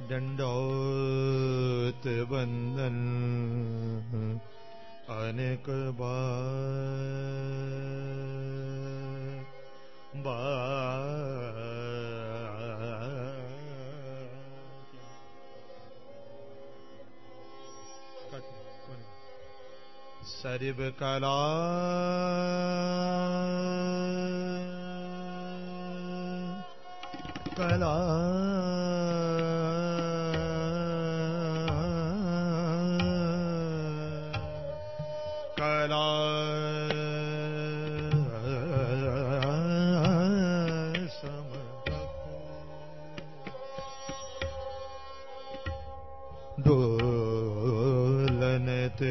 दंडोत वंदन अनेक सर्व कला कला कला डोलनते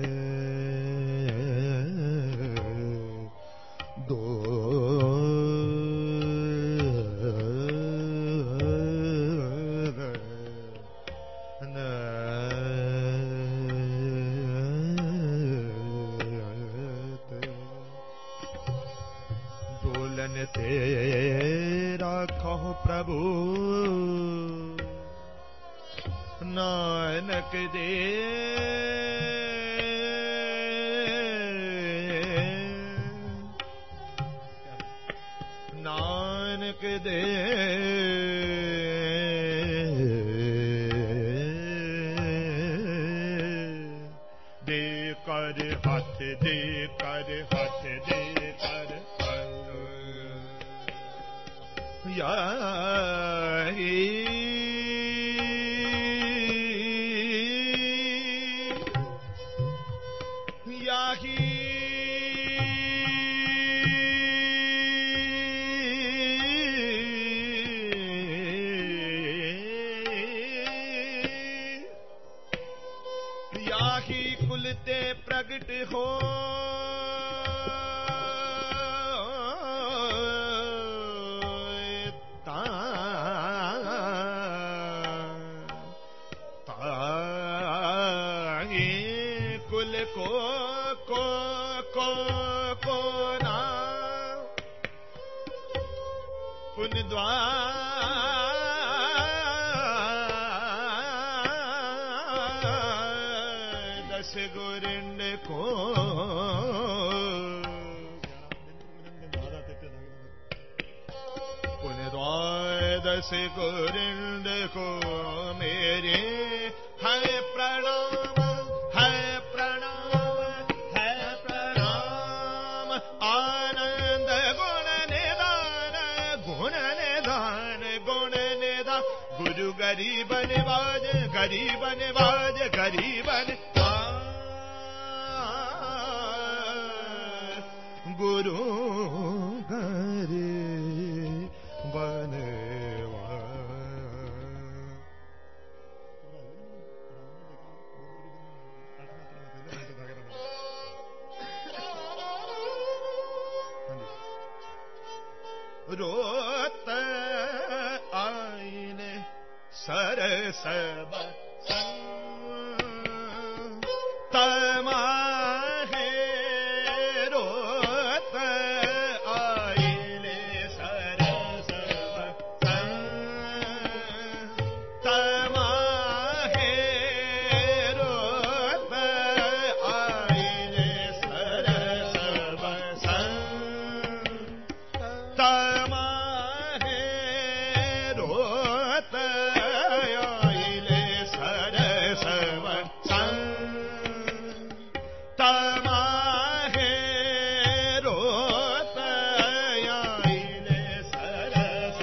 तेरा कहो प्रभु नानक दे नानक दे दे कर हाथ दे कर हाथ दे कर याही याही याही कुलते प्रगट हो ना पुन दस गोरिंड को पुन दस गोरिंड को मेरे है प्रणाम है प्रणाम है प्रणाम आनंद गुण निदान गुरु गरीब निवाज गरीब निवाज गरीब गुरु गरीब रोत आईने सरस तमाहे रोत आईने सरस तमाहे रोत आईने सरस तमाहे रोत आईले सरस तमाहे रोत आईले सरस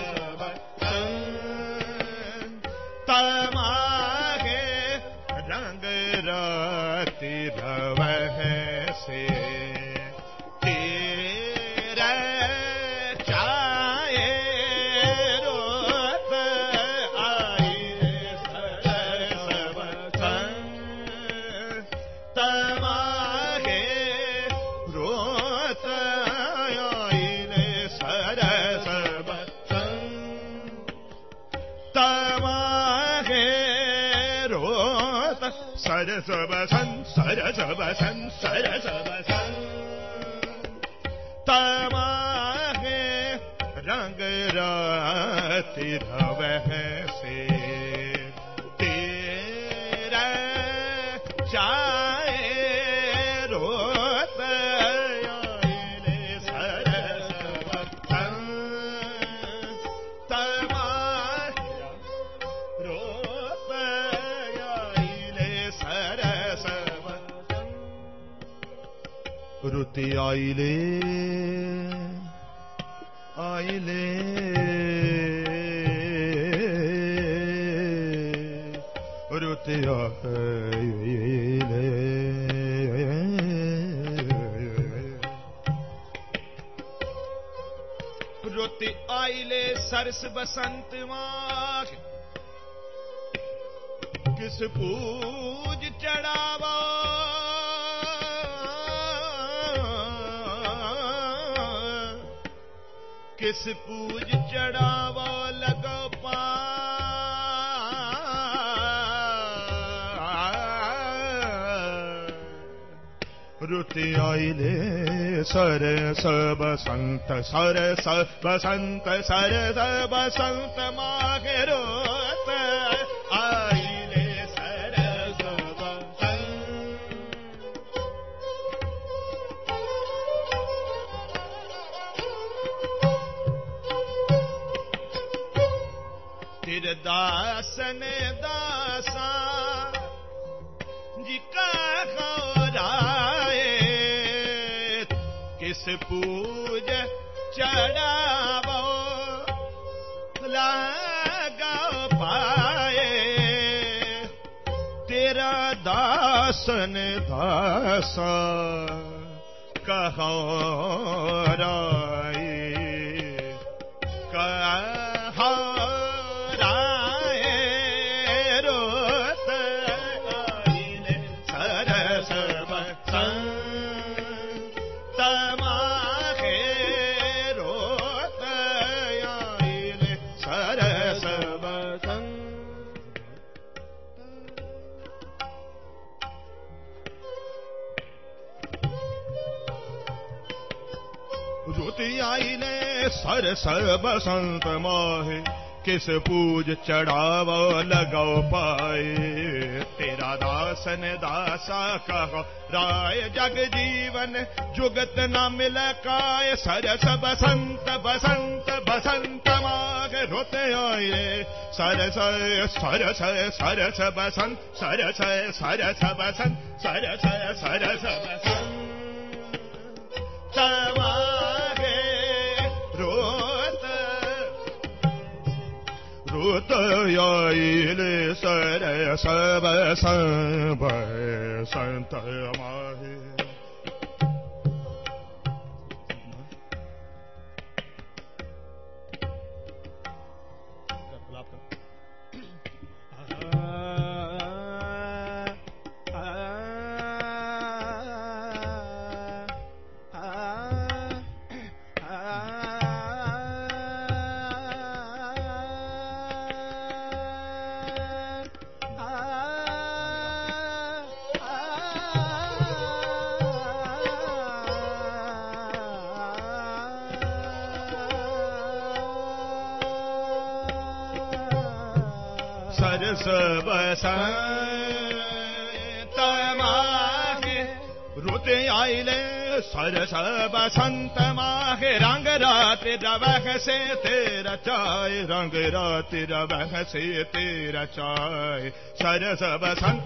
तमाहे रंग राति रवह से सरसवसन सरसवसन सरसवसन तमाहे रंग राति रवह से चाहे रोत आइले सरस बसंत माहे रोत आइले सरस रुति आइले आइले रुति आइले रुति आइले सरस बसंत माह किस पूज चढ़ावा किस पूज चढ़ावा लगो पा रुति आइले सरस बसंत सरस बसंत सरस बसंत माघे रोत आइले सरस तिर दासन दासा जी का किस पूज चढ़ावो लगा पाए तेरा दासन दासा कहो राय कहो राय रोत आइले सरस बसंत माहे रोत आइले सरस बसंत रुति आइले सरस बसंत माहे किस पूज चढ़ावो लगाओ पाए तेरा दासन दासा कहो राय जग जीवन जुगत न मिल काय सरस बसंत बसंत बसंत माघ रोते आए सरस सरस सरस बसंत सरस सरस बसंत सरस सरस बसंत माघे रोत रोत आइले सरस बसंत माहे सरस बसंत माहे रुते आइले सरस बसंत माहे रंग रात रवह से तेरा चाय रंग रात रवह से तेरा चाय सरस बसंत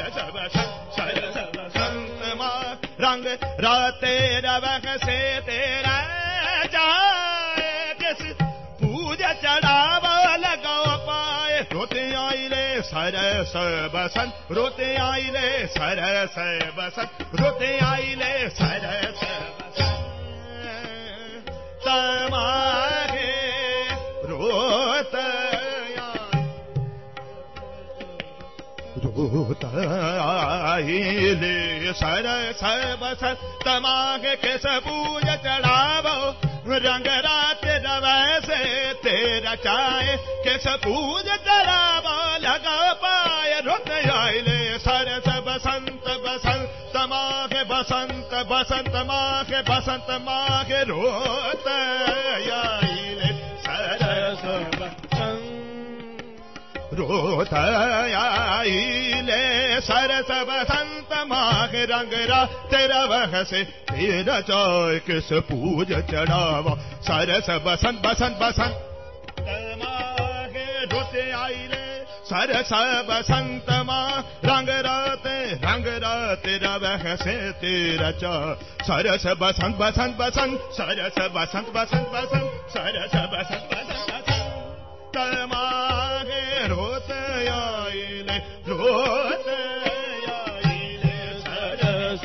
माह रंग रात रवह से तेरा चाय किस पूज चढ़ावा लगाओ पाए रोते आइले सरस बसंत रोते आइले सरस बसंत रोते आइले सरस बसंत माहे रोत आइले सरस बसंत माहे किस पूज चढ़ावो रंग रात रवै से तेरा चाहे किस पूज चढ़ावा लगा पाए रोते आइले सरस बसंत बसंत माघे बसंत बसंत माघे बसंत माघे रोत आइले सरस बसंत रोत आइले सरस बसंत माघ रंग रात रवह से तेरा चाय किस पूज चढ़ावा सरस बसंत बसंत बसंत माघ रुत आइले सरस बसंत माँ रंग रात रवह से तेरा चाय सरस बसंत बसंत बसंत सरस बसंत बसंत बसंत सरस बसंत बसंत बसंत माघे रोत आइले सरस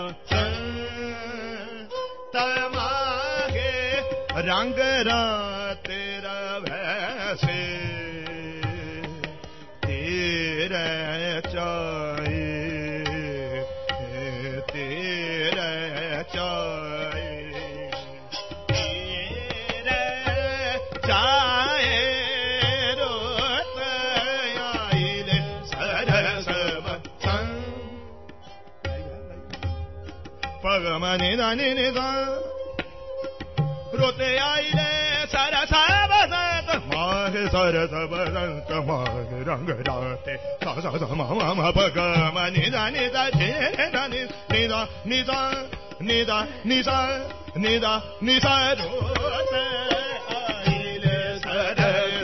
बसंत माघे रंग रात रवह से तेरे चाय रोत आइले सरस पगम निदानी निदा रोते आइले सरस बसंत माघ सरस बसंत माघ रंग राते सा सा सा मा मा पगम निदा निदा निदा निदा निदा निदा निदा निदा निदा रोते आइले सरस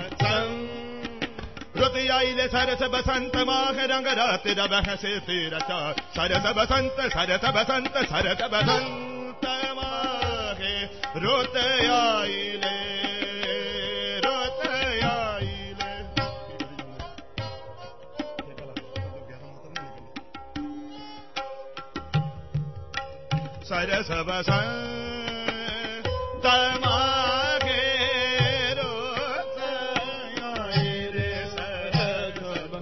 बसंत रोते आइले सरस बसंत माघ रंग राते रवह से तेरा चाय सरस बसंत सरस बसंत सरस बसंत माघे रोते आइले सरस बसंत माघे रोत आइले सरस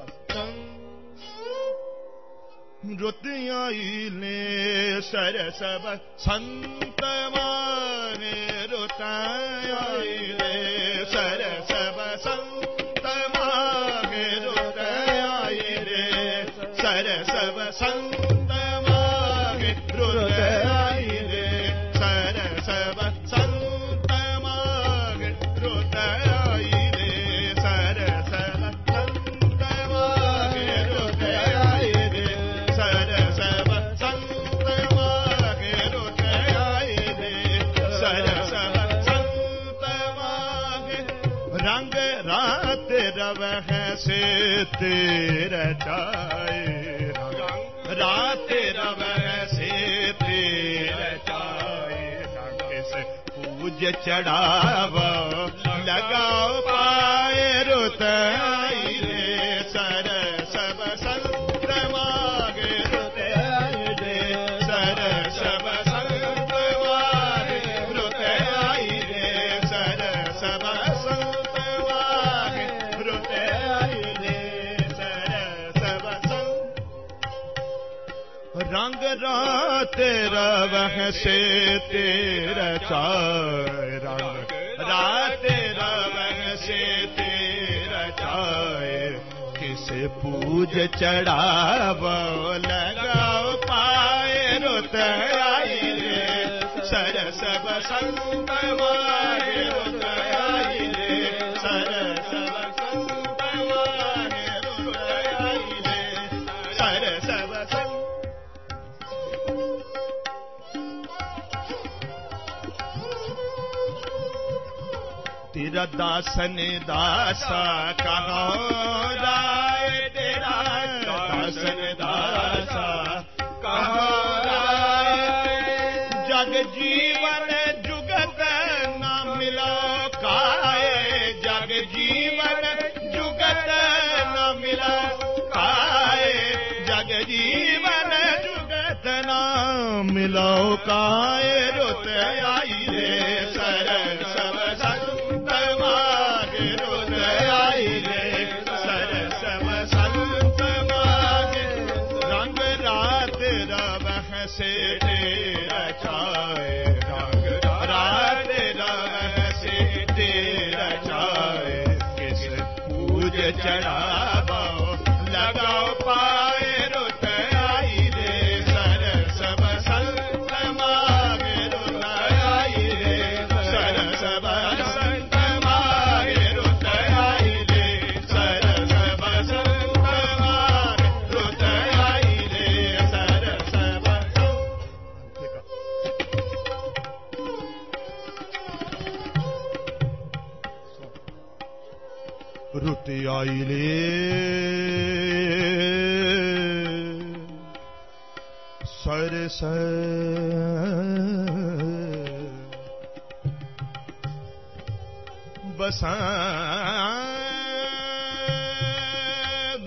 बसंत रोत आइले सरस बसंत माघे रोत आइले सरस बसंत माघे रोत आइले सरस बसंत माघे रोत आइले सरस बसंत माघे रोत आइले सरस बसंत माघे रोत आइले सरस बसंत माघे रोत आइले सरस बसंत माघे रंग रात रवह से तेरा चाय रात रवह से तेरा चाय किस पूज चढ़ावा लगाओ पाए रुत आइले सरस बसंत माघे रुत आइले सरस बसंत माघे रुत आइले सरस बसंत माघे रुत आइले सरस बसंत रंग रात रवह से तेरा चाय रंग रात रवह से तेरा चाय किस पूज चढ़ावो लगाओ पाए रुत आइले सरस बसंत माघे रुत आइले सरस बसंत माघे रुत आइले सरस बसंत तेरा दासन दासा कहो राय तेरा दासन दासा कहो राय जग जीवन जुगत न मिलो काए जग जीवन जुगत न मिलो काए जग जीवन जुगत न मिलो काए रुत आइले सरस बसंत माघे रुत आइले सरस बसंत माघे रंग रात रवह से तेरा चाय रंग रात रवह से तेरा चाय किस पूज चढ़ावो लगाओ पाए रुत आइले सरस बसंत माघे रुत आइले सरस बसंत माघे रुत आइले सरस बसंत माघे रुत आईले सरस बसंत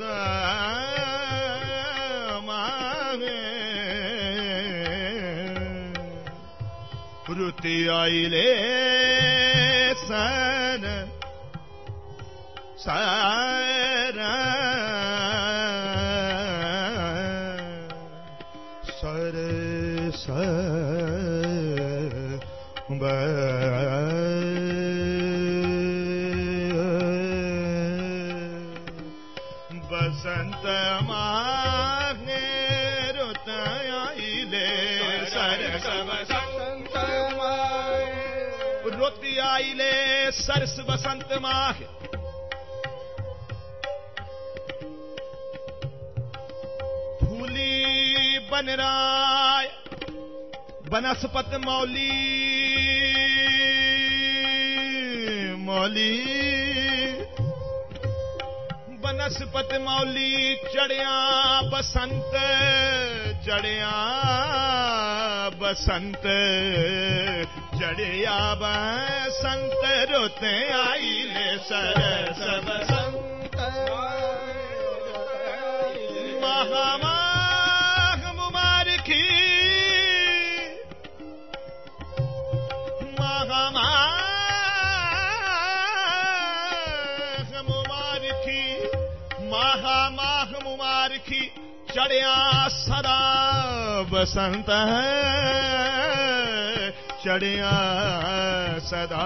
मांगे रुति आईले सन सारा सरस बसंत मांगे रुत आईले सरस बसंत मांगे रुत आईले सरस बसंत मांगे फूली बनराय बनस्पत मौली मौली बनस्पत मौली चढ़िया बसंत चढ़िया बसंत चढ़िया बसंत रोते आईले सरस बसंत महामाघ मुबारकी महामाघ मुबारकी महामाघ मुबारकी चढ़िया सदा बसंत है चढ़िया सदा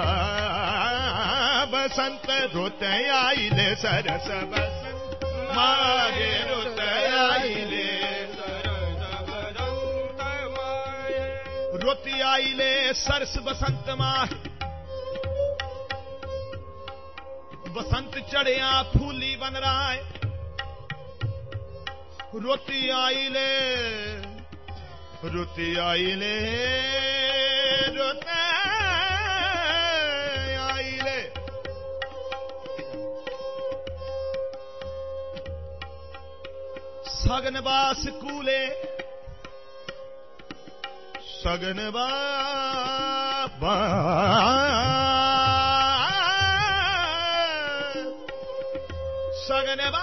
बसंत रोते आईले सरस बसंत मागे रोते आईले रोती आईले सरस बसंत माह बसंत चढ़िया फूली बन रहा है रोती आईले रोते आईले सगनबास कूले सगनबा सगनबा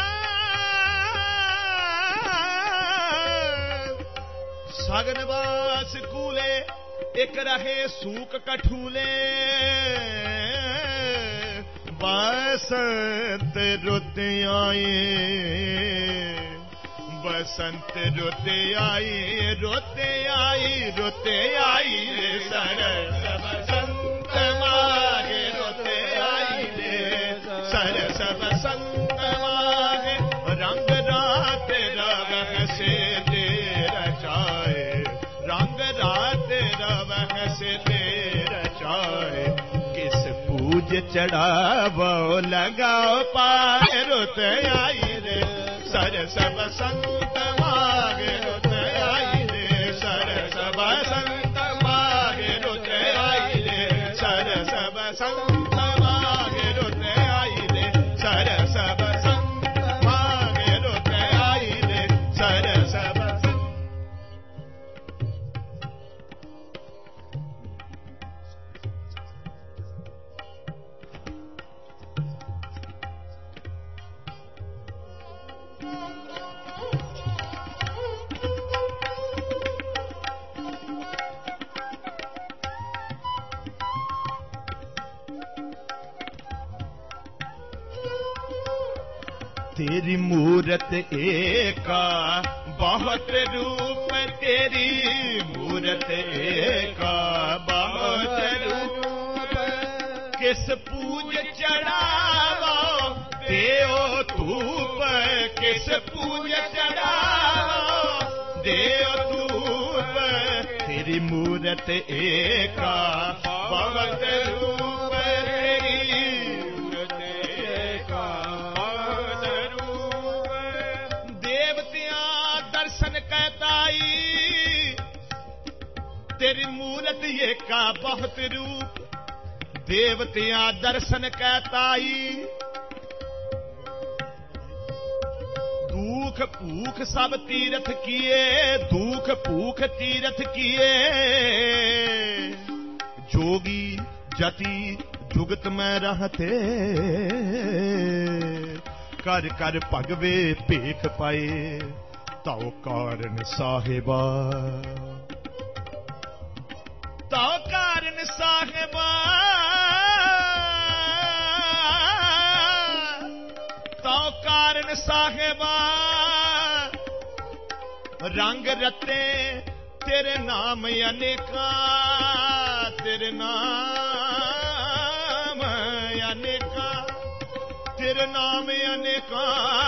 सगनबास कूले एक रहे सूक कठूले बसंत रुत आए बसंत रोते आई रोते आई रोते आई रे सरस बसंत मागे रोते आई रे सरस बसंत मागे रंग रात रवह से तेरा चाहे रंग रात रवह से तेरा चाहे किस पूज चढ़ावो लगाओ पाए रोते आई रे सरस बसंत मागे रोते आईले सरस बसंत मागे रोते आईले सरस बसंत मागे रोते आईले सरस बसंत मागे रोते आईले सरस बसंत तेरी मूरत एका बहुत रूप तेरी मूरत एका बहुत रूप किस पूज चढ़ावो देओ धूप किस पूज चढ़ावो देओ धूप तेरी मूरत एका बहुत रूप तेरी मूरत एका दर्शन कहताई तेरी मूरत ये का बहुत रूप देवतियां दर्शन कहताई दुख भूख सब तीरथ किए, दुख भूख तीरथ किए। जोगी जति जुगत में रहते, कर कर भगवे भेख पाए। ताओ कारण साहिबा, ताओ कारण साहिबा, ताओ कारण साहिबा। रंग रते तेरे नाम अनेका, तेरे नाम अनेका, तेरे नाम अनेका,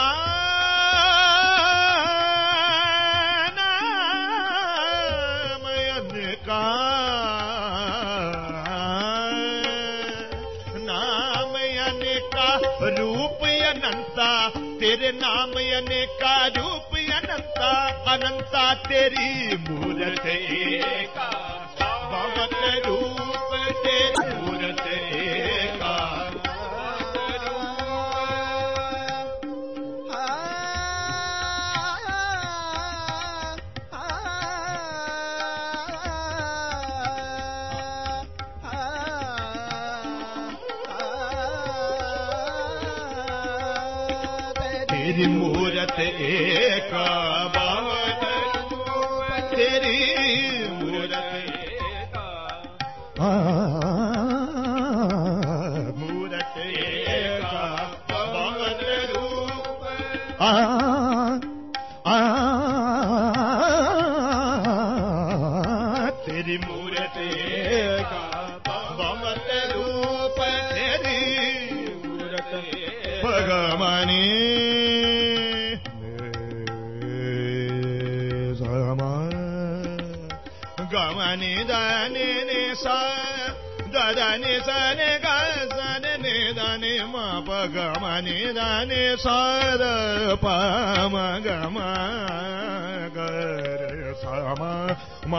नाम अनेका, नाम अनेका, रूप अनंता, तेरे नाम अनेका, रूप अनंता, अनंता तेरी मूरत एका, भगत रूप तेरी मूरत एका। तेरी मूरत एका, भगत रूप तेरी मूरत एका, मूरत एका, भगत रूप तेरी मूरत एका, भगत रूप तेरी मूरत भगवानी। गमनि दानि नि सा ददनि सनि ग सनि दानि म प गमनि दानि सा द प म ग म ग रे सा म म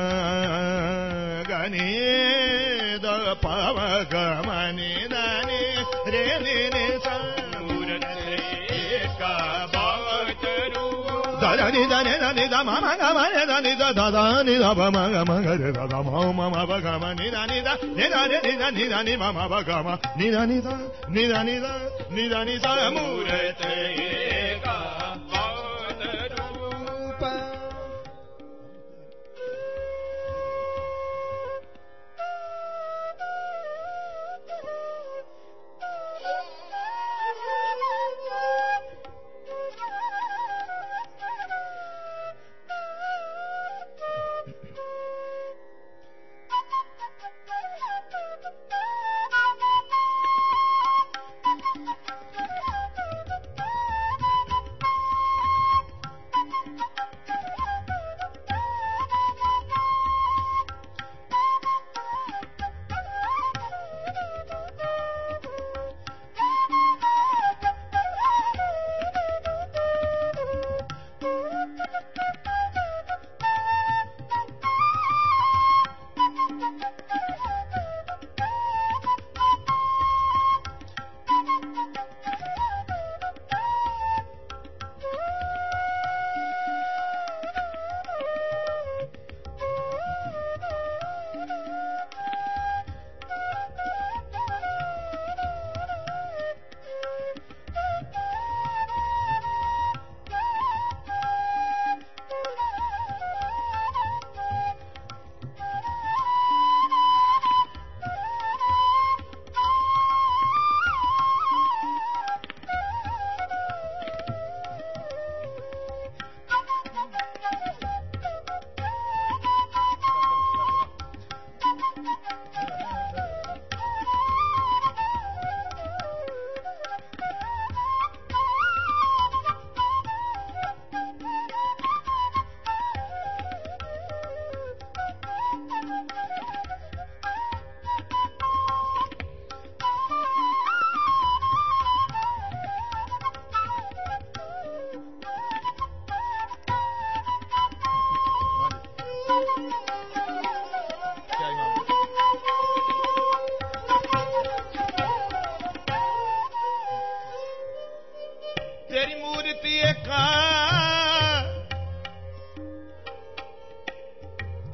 ग नि द प म ग म नि दानि रे नि नि सा मूरत एका, भगत रूप दानि दानि दानि द म म ग म नि दानि द द दानि द प म ग म ग रे द द म म म प ग म नि दानि द नि द रे नि द नि दानि म म प ग म नि दानि द नि दानि द नि दानि द मूरत एका, भगत रूप।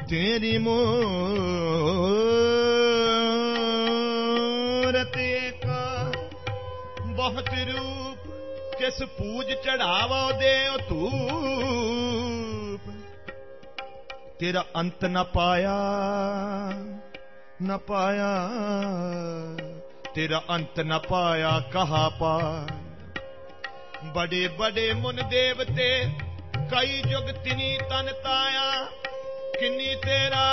तेरी मूरत का बहुत रूप, किस पूज चढ़ावो दे धूप। तेरा अंत न पाया न पाया, तेरा अंत न पाया कहा पाया। बड़े बड़े मुन देवते कई जुग तिनी तन ताया, किन्नी तेरा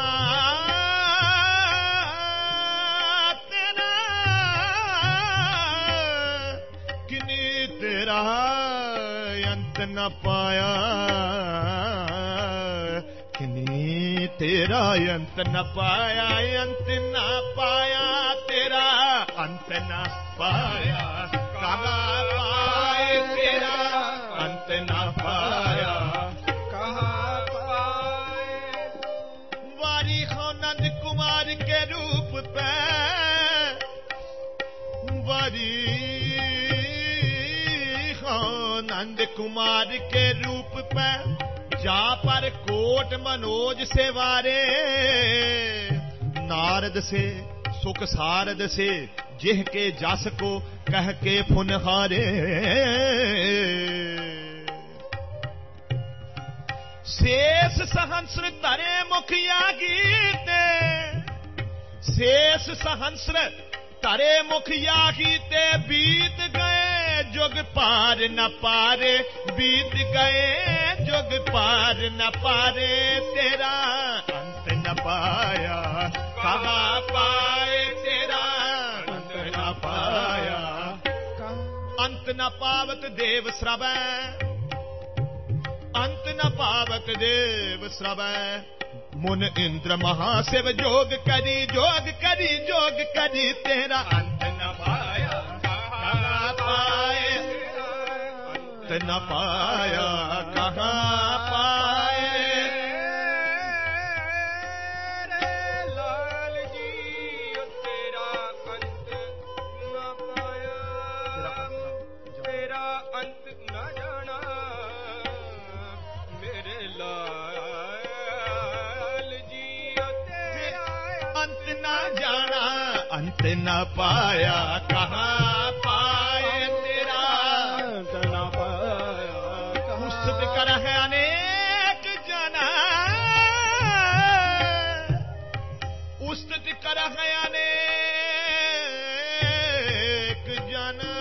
तेरा किन्नी तेरा अंत न पाया, किन्नी तेरा अंत न पाया, अंत न पाया, तेरा अंत न पाया कहाँ पाए, तेरा अंत न पाया कहाँ पाए। वारी हो नंद कुमार के रूप पे, वारी हो नंद कुमार के रूप पे, जा पर कोट मनोज से वारे। नारद से सुख सारद से जिह के जस को कह के फुनहारे। शेष सहस्र तरे मुखिया गीते, शेष सहस्र तरे मुखिया गीते। बीत गए जुग पार न पारे, बीत गए जुग पार न पारे। तेरा अंत न पाया कहाँ पाए, तेरा अंत न पाया। अंत न पावत देव श्रवै, अंत न पावत देव श्रवै। मुन इंद्र महाशिव जोग करी, जोग करी, जोग करी। तेरा अंत न पाया कहाँ पाए, अंत न पाया कहाँ पाए। लाल जी तेरा अंत न पाया, तेरा अंत न जाना मेरे लाल जी। तेरा अंत न जाना, अंत न पाया कहाँ पाए, तेरा अंत न पाया उस्तुत कर है अनेक जना, उस्तुत कर है अनेक जना।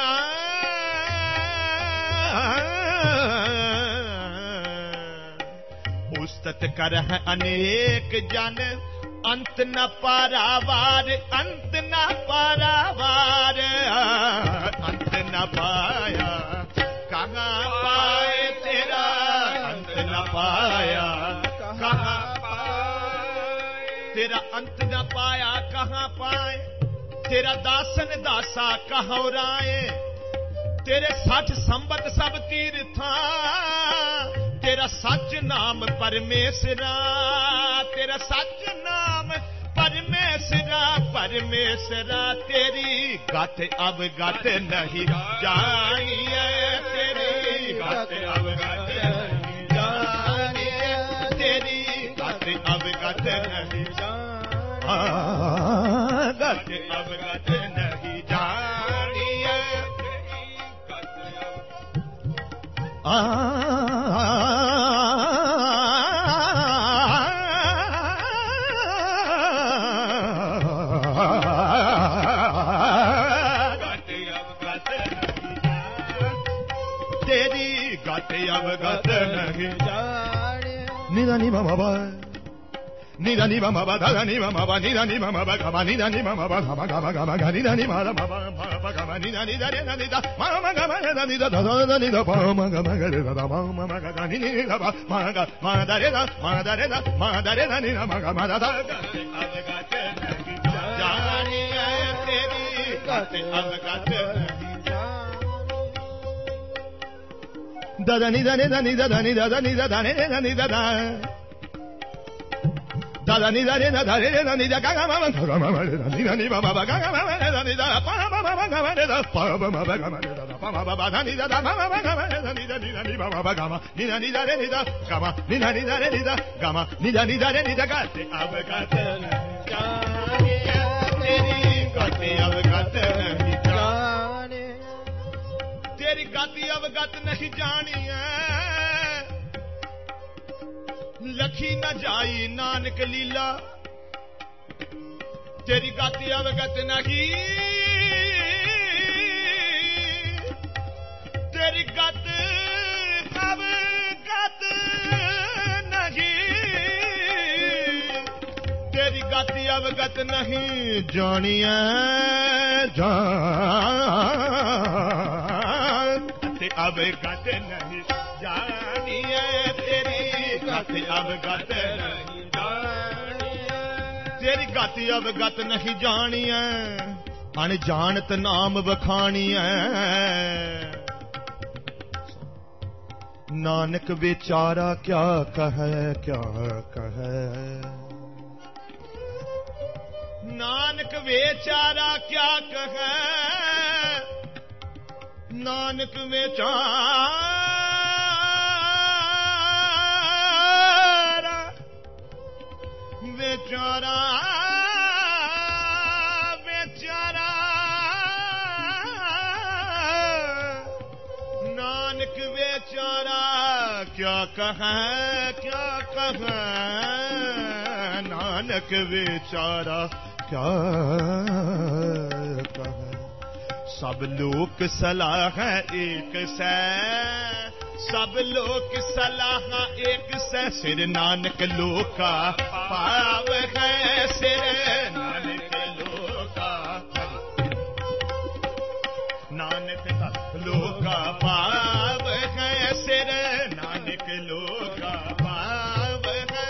उस्तुत कर है अनेक जन, अंत न पारावार, अंत न पारावार। अंत न पाया कहाँ पाए, तेरा अंत न पाया कहाँ पाए, तेरा अंत न पाया कहाँ पाए। तेरा दासन दासा कहाँ राए, तेरे 60 संबत सब तीर्था। तेरा सच नाम परमेश्वरा, तेरा सच नाम परमेश्वरा, परमेश्वरा। तेरी गत अब गत नहीं जानिए, तेरी गत अब गत नहीं जानिए, तेरी गत अब गत नहीं जानिए, गत अब गत नहीं जानिए। तेरी गत अब गत नहीं जाने। निदा नि मम बा, निदा नि मम बा, धा नि मम बा, निदा नि मम बा, गमा निदा नि मम बा, गमा गमा गमा गा निदा नि मम बा, बा गमा निदा नि दा रे ना निदा, मम गमा रे ना निदा, धा धा निदा पा म गमा गा रे दा मा म गा गा नि नि दा बा, मा गा मा दा रे दा, मा दा रे दा, मा दा रे ना नि ना मा गा मा दा धा। अब गत नहीं जानी है, तेरी गत अब गत नहीं da da ni da ni da ni da da ni da da ni da da ni da ni da da da da ni da ni da da ni da ni da ga ga ma ma ga ma ma da ni da ni ba ba ga ga ma ma da ni da pa ma ma ga ma da pa ma ma ga ma da ma ba ba da ni da ma ma ga ma da ni ba ba ga ma ni da re ni da ga ma ni da re ni da ga ma ni da re ni da gatte ab gatte जाने तेरी गाते अब गाते नहीं जाने तेरी गाती अब गत नहीं जानी है लखी न जाई नानक लीला तेरी गाती अब गत नहीं तेरी गत अब गत नहीं तेरी गाती अब गत नहीं जानी है अब गत नहीं जानी है तेरी गाती अब गत नहीं जानी है तेरी गाती अब गत नहीं जानी है अनजानत नाम बखानी है नानक बेचारा क्या कहे नानक बेचारा क्या कहे नानक बेचारा बेचारा बेचारा नानक बेचारा क्या कहे नानक बेचारा क्या कहे सब लोक सलाह एक से सब लोक सलाह एक से सिर नानक लोका पाव है सिर नानक लोका नानक लोका पाव है सिर नानक लोका पाव है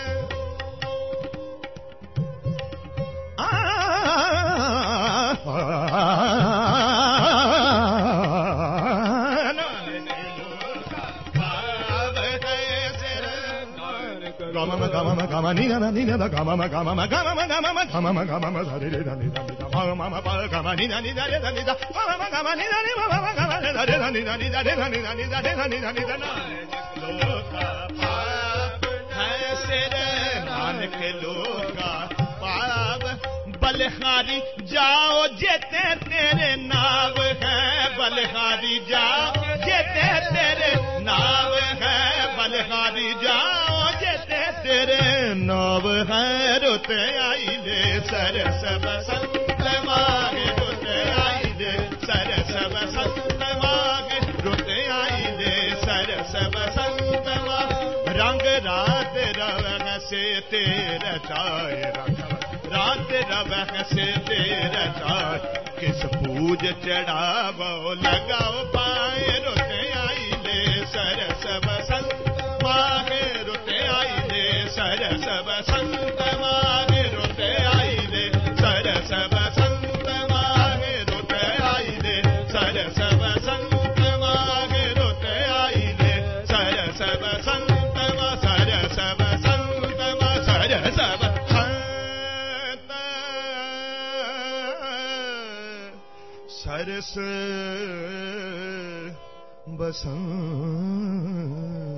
Gama ni na ni na gama ma gama ma gama ma gama ma gama ma gama ma sa re re da ni da ma ma ma pa gama ni na ni da re da ni da ma ma gama ni na ni ma ma gama ni da re da ni da ni da re da ni da ni da re da ni da ni da na loka paap hai sere nanak loka paap बलिहारी जाओ जेते तेरे नाव है बलिहारी जाओ जेते तेरे नाव है बलिहारी जाओ जेते तेरे नाव है रोते आई ले सरस बसंत मागे रोते आई ले सरस बसंत मागे रोते आई ले सरस बसंत मागे रंग रात रंग से तेरा चाय रात रवह से तेरा चाय किस पूज चढ़ावो लगाओ पाए रोते आई ले सरस बसंत मागे रोते आई ले सरस बसंत मागे रोते आई ले सरस बसंत मागे रोते आई ले सरस बसंत मागे रोते आई ले सरस बसंत मा सरस बसंत मा सरस सरस बसंत